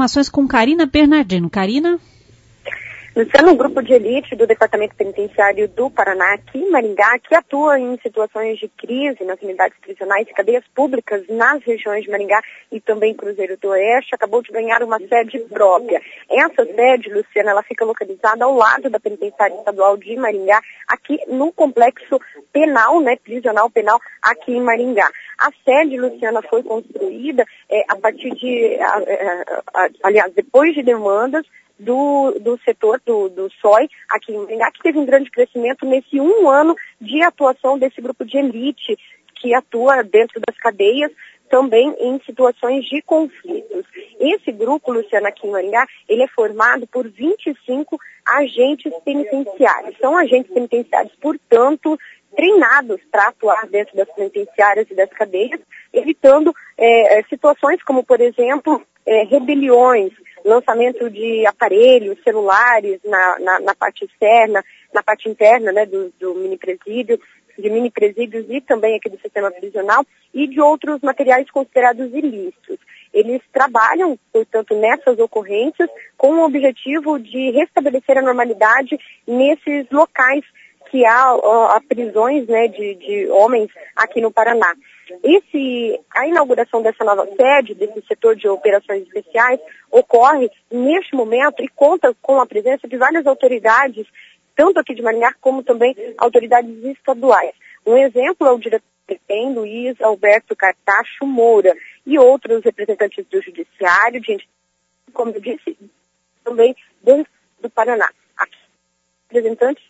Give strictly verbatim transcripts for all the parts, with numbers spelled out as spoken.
informações com Karina Bernardino. Karina? Luciano, um grupo de elite do Departamento Penitenciário do Paraná, aqui em Maringá, que atua em situações de crise nas unidades prisionais e cadeias públicas nas regiões de Maringá e também Cruzeiro do Oeste, acabou de ganhar uma sede própria. Essa sede, Luciana, ela fica localizada ao lado da Penitenciária Estadual de Maringá, aqui no complexo penal, né, prisional penal, aqui em Maringá. A sede, Luciana, foi construída é, a partir de, a, a, a, aliás, depois de demandas Do, do setor do, do S O I aqui em Maringá, que teve um grande crescimento nesse um ano de atuação desse grupo de elite que atua dentro das cadeias, também em situações de conflitos. Esse grupo, Luciana, aqui em Maringá, ele é formado por vinte e cinco agentes penitenciários. São agentes penitenciários, portanto, treinados para atuar dentro das penitenciárias e das cadeias, evitando é, situações como, por exemplo, é, rebeliões, lançamento de aparelhos celulares na, na, na parte externa, na parte interna, né, do, do mini presídio, de mini presídios e também aqui do sistema prisional e de outros materiais considerados ilícitos. Eles trabalham, portanto, nessas ocorrências com o objetivo de restabelecer a normalidade nesses locais que há, há prisões, né, de, de homens aqui no Paraná. Esse, a inauguração dessa nova sede, desse setor de operações especiais, ocorre neste momento e conta com a presença de várias autoridades, tanto aqui de Maringá como também autoridades estaduais. Um exemplo é o diretor do DEPEN, Luiz Alberto Cartacho Moura, e outros representantes do Judiciário, de, como eu disse, também do, do Paraná. Aqui, representantes.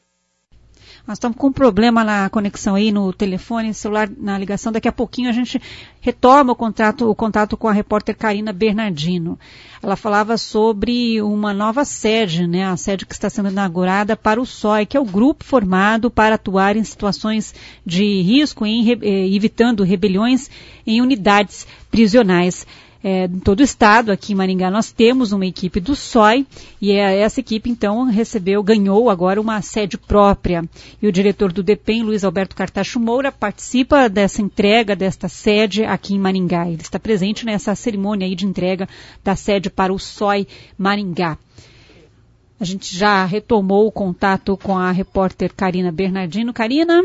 Nós estamos com um problema na conexão aí no telefone, celular, na ligação. Daqui a pouquinho a gente retoma o contato, o contato com a repórter Karina Bernardino. Ela falava sobre uma nova sede, né? A sede que está sendo inaugurada para o S O I, que é o grupo formado para atuar em situações de risco, em, evitando rebeliões em unidades prisionais. É, em todo o estado, aqui em Maringá, nós temos uma equipe do S O I e é, essa equipe, então, recebeu, ganhou agora uma sede própria. E o diretor do DEPEN, Luiz Alberto Cartacho Moura, participa dessa entrega desta sede aqui em Maringá. Ele está presente nessa cerimônia aí de entrega da sede para o S O I Maringá. A gente já retomou o contato com a repórter Karina Bernardino. Karina?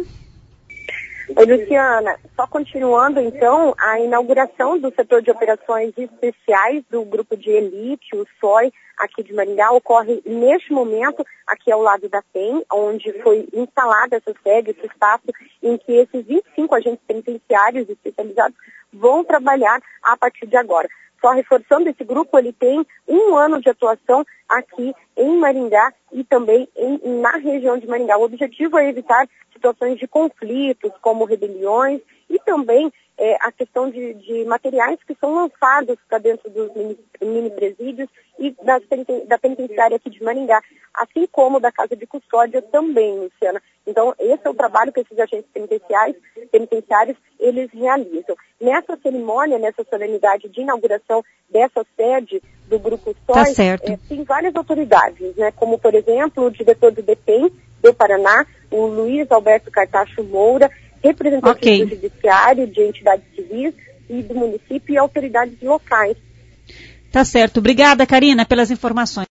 Oi, Luciana. Só continuando, então, a inauguração do setor de operações especiais do grupo de elite, o S O I, aqui de Maringá, ocorre neste momento, aqui ao lado da PEN, onde foi instalada essa sede, esse espaço em que esses vinte e cinco agentes penitenciários especializados vão trabalhar a partir de agora. Só reforçando, esse grupo ele tem um ano de atuação aqui em Maringá e também em, na região de Maringá. O objetivo é evitar situações de conflitos, como rebeliões, e também é, a questão de, de materiais que são lançados para dentro dos mini, mini presídios e das, da penitenciária aqui de Maringá, assim como da Casa de Custódia também, Luciana. Então, esse é o trabalho que esses agentes penitenciários, penitenciários eles realizam. Nessa cerimônia, nessa solenidade de inauguração dessa sede do Grupo S O I, tá é, tem várias autoridades, né, como, por exemplo, o diretor do DEPEN do Paraná, o Luiz Alberto Cartacho Moura, representantes okay. do Judiciário, de entidades civis e do município e autoridades locais. Tá certo. Obrigada, Karina, pelas informações.